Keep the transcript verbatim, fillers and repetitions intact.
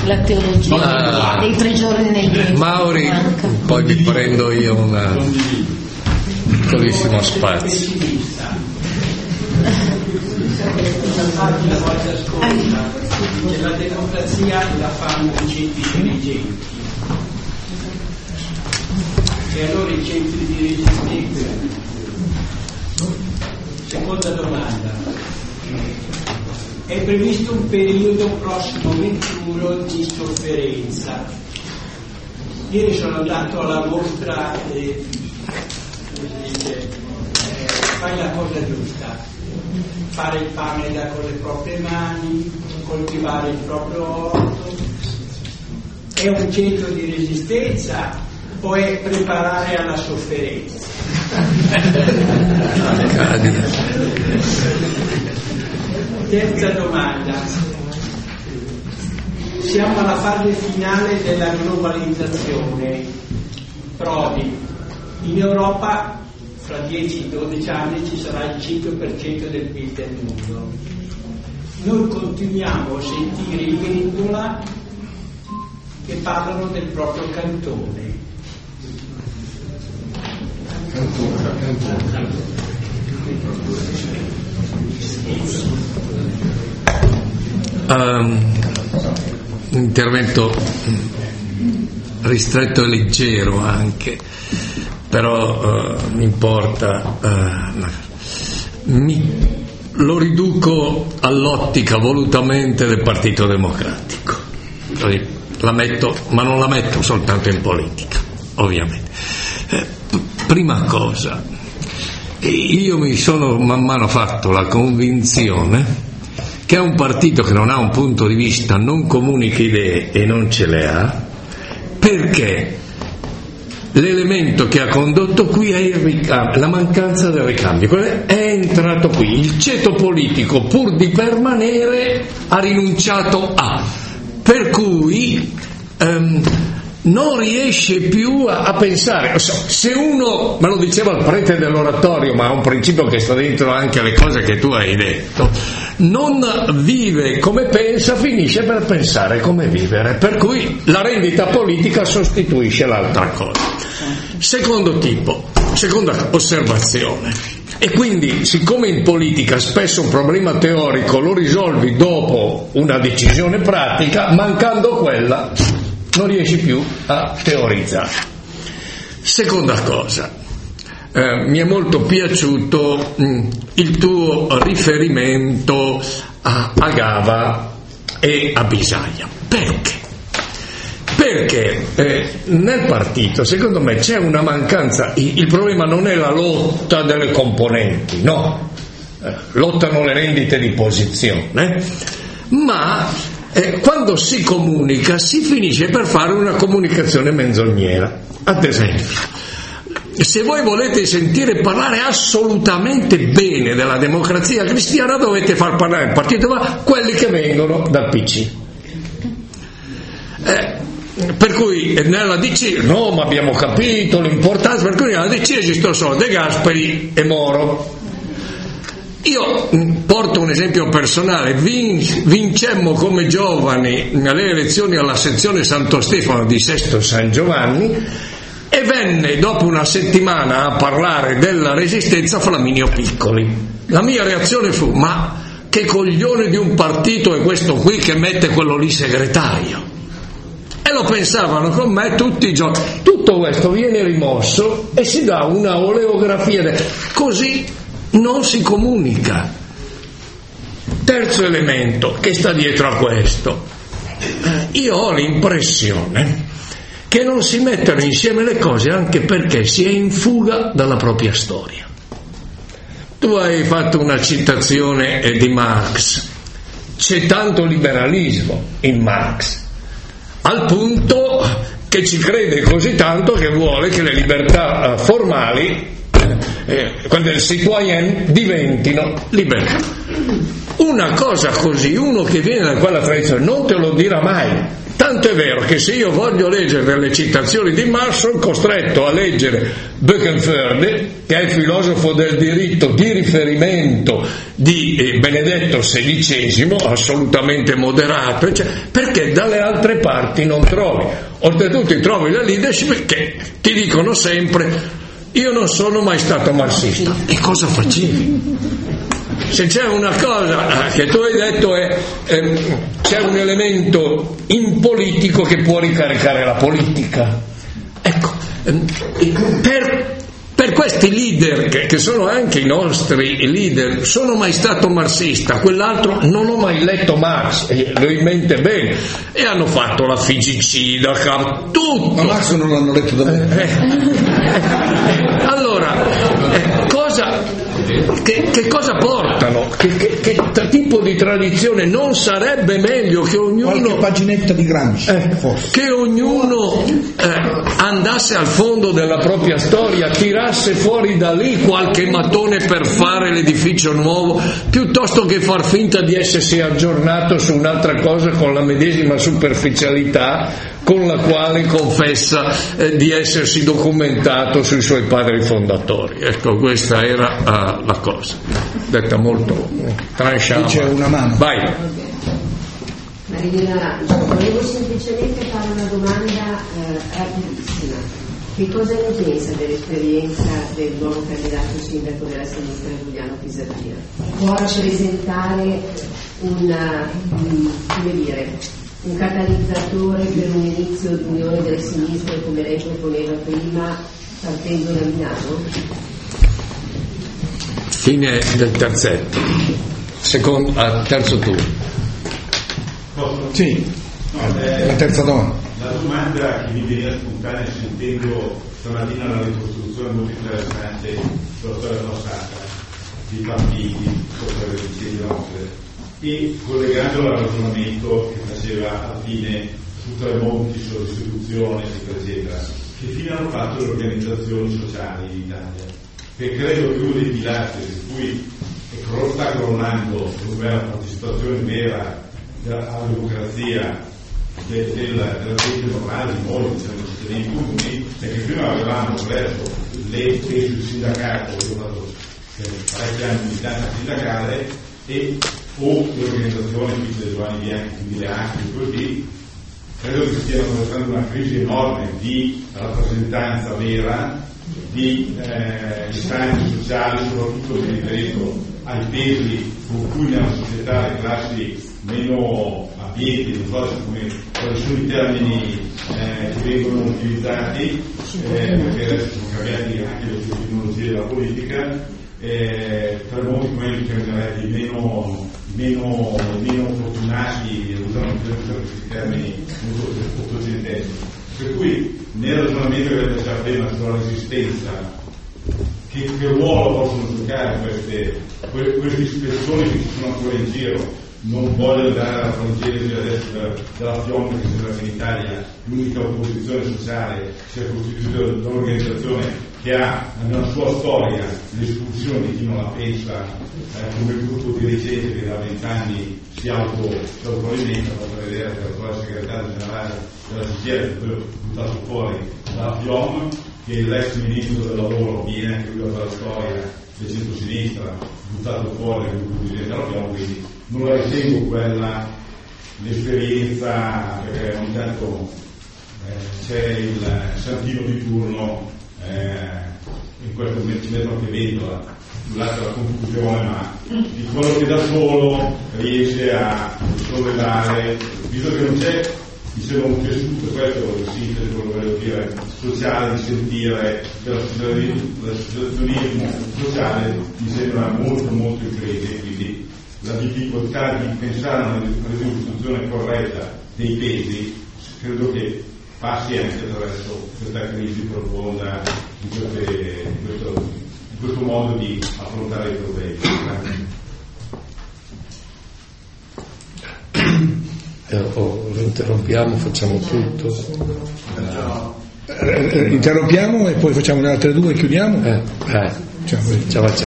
la teologia dei tre giorni nel mese. Mauri, poi vi prendo io un piccolissimo spazio. La volta scorsa che la democrazia la fanno i centri dirigenti, e allora i centri dirigenti. Seconda domanda: è previsto un periodo prossimo venturo di sofferenza? Ieri sono andato alla mostra e dice, eh, fai la cosa giusta, fare il pane da con le proprie mani, coltivare il proprio orto. È un centro di resistenza o è preparare alla sofferenza? Terza domanda: siamo alla fase finale della globalizzazione. Prodi, in Europa fra dieci dodici anni ci sarà il cinque per cento del P I L del mondo. Noi continuiamo a sentire i Vendola che parlano del proprio cantone. Um, intervento ristretto e leggero anche, però uh, mi importa, uh, mi, lo riduco all'ottica volutamente del Partito Democratico. La metto, ma non la metto soltanto in politica, ovviamente. Eh, prima cosa, io mi sono man mano fatto la convinzione che è un partito che non ha un punto di vista, non comunica idee e non ce le ha, perché l'elemento che ha condotto qui è il ricambio, la mancanza del ricambio. È entrato qui, il ceto politico, pur di permanere, ha rinunciato a, per cui um, non riesce più a, a pensare. Se uno, me lo diceva il prete dell'oratorio, ma è un principio che sta dentro anche alle cose che tu hai detto, non vive come pensa, finisce per pensare come vivere, per cui la rendita politica sostituisce l'altra cosa. Secondo tipo, seconda osservazione, e quindi siccome in politica spesso un problema teorico lo risolvi dopo una decisione pratica, mancando quella non riesci più a teorizzare. Seconda cosa, eh, mi è molto piaciuto mh, il tuo riferimento a, a Gava e a Bisaglia. Perché? Perché eh, nel partito, secondo me, c'è una mancanza. Il problema non è la lotta delle componenti, no, eh, lottano le rendite di posizione, ma eh, quando si comunica si finisce per fare una comunicazione menzognera. Ad esempio, se voi volete sentire parlare assolutamente bene della Democrazia Cristiana, dovete far parlare il partito va quelli che vengono dal P C. Eh, per cui nella D C no, ma abbiamo capito l'importanza, per cui nella D C esistono solo De Gasperi e Moro. Io porto un esempio personale: Vin- vincemmo come giovani alle elezioni alla sezione Santo Stefano di Sesto San Giovanni e venne dopo una settimana a parlare della Resistenza Flaminio Piccoli. La mia reazione fu: ma che coglione di un partito è questo qui che mette quello lì segretario? E lo pensavano con me tutti i giorni. Tutto questo viene rimosso e si dà una oleografia de... così non si comunica. Terzo elemento che sta dietro a questo, eh, io ho l'impressione che non si mettono insieme le cose anche perché si è in fuga dalla propria storia. Tu hai fatto una citazione di Marx, c'è tanto liberalismo in Marx, al punto che ci crede così tanto che vuole che le libertà formali, eh, quelle del citoyen, diventino libertà. Una cosa così, uno che viene da quella tradizione non te lo dirà mai. Tant'è vero che se io voglio leggere delle citazioni di Marx sono costretto a leggere Böckenförde, che è il filosofo del diritto di riferimento di eh, Benedetto sedicesimo, assolutamente moderato, cioè, perché dalle altre parti non trovi. Oltretutto trovi la leadership che ti dicono sempre: io non sono mai stato marxista. E cosa facevi? Se c'è una cosa che tu hai detto è eh, c'è un elemento impolitico che può ricaricare la politica. Ecco, eh, per, per questi leader che, che sono anche i nostri leader, sono mai stato marxista, quell'altro non ho mai letto Marx, eh, lo in mente bene, e hanno fatto la figicida, tutto. Ma Marx non l'hanno letto da me. Eh, eh, allora, eh, cosa... Che, che cosa portano? Che, che, che tipo di tradizione? Non sarebbe meglio che ognuno qualche paginetta di Gramsci, eh, che ognuno eh, andasse al fondo della propria storia, tirasse fuori da lì qualche mattone per fare l'edificio nuovo, piuttosto che far finta di essersi aggiornato su un'altra cosa con la medesima superficialità con la quale confessa eh, di essersi documentato sui suoi padri fondatori. Ecco, questa era uh, la cosa, detta molto tranchante. C'è una mano. Vai. Marilena Arancio, volevo semplicemente fare una domanda eh, rapidissima. Che cosa ne pensa dell'esperienza del nuovo candidato sindaco della sinistra Giuliano Pisapia? Può rappresentare una, um, come dire, un catalizzatore per un inizio di unione delle sinistre come lei proponeva prima, partendo da Milano? Fine del terzetto. Secondo, ah, terzo turno. Sì, no, eh, la terza donna. La domanda che mi veniva spontanea sentendo stamattina la ricostruzione molto interessante sulla storia passata di partiti, sopra le vicende nostre, e collegandola al ragionamento che faceva alla fine su Tremonti, sulla distribuzione, eccetera, eccetera, che fine hanno fatto le organizzazioni sociali in Italia? Che credo che uno dei pilastri su cui sta crollando la partecipazione vera alla democrazia de, de, della gente normale, di noi, diciamo, cittadini comuni, è che prima avevamo preso le tesi sul sindacato, io ho fatto parecchi anni di militanza sindacale, e o le organizzazioni qui di Giovanni Bianchi, quindi le A N C I, così, credo che stiano attraversando una crisi enorme di rappresentanza vera, di eh, istanze sociali, soprattutto mi riferisco ai pesi con cui nella società le classi meno abbienti, non so come, quali sono i termini eh, che vengono utilizzati, eh, perché adesso sono cambiati anche le tecnologie della politica, eh, Tremonti come li chiamerei meno, meno, meno fortunati, usano questi termini molto ottocenteschi. Per cui nel ragionamento che avete già prima sulla resistenza, che, che ruolo possono giocare queste, que, questi spezzoni che ci sono ancora in giro? Non voglio dare alla frontiera adesso della, della Fionda, che sembra che in Italia l'unica opposizione sociale sia costituita da un'organizzazione che ha nella sua storia l'espulsione di chi non la pensa, eh, come il gruppo dirigente che da vent'anni si autoalimenta, per vedere che l'attuale segretario generale della C G I L, quello buttato fuori dalla F I O M, che l'ex ministro del lavoro viene anche lui dalla storia del centro-sinistra, buttato fuori dal gruppo dirigente della F I O M, quindi non la ritengo quella l'esperienza, perché ogni tanto eh, c'è il santino di turno eh, in questo metro che ventola sull'atto della confusione, ma di quello che da solo riesce a sollevare, visto che non c'è, mi sembra un tessuto, questo è lo sintesi, quello che voglio dire, sociale, di sentire l'associazionismo sociale mi sembra molto molto in crisi, quindi la difficoltà di pensare a una ricostruzione corretta dei pesi credo che passi anche attraverso questa crisi profonda in, queste, in, questo, in questo modo di affrontare i problemi. Eh, oh, lo interrompiamo, facciamo tutto. Eh, interrompiamo e poi facciamo le altre due e chiudiamo. Eh, eh. Ciao. Ciao, ciao.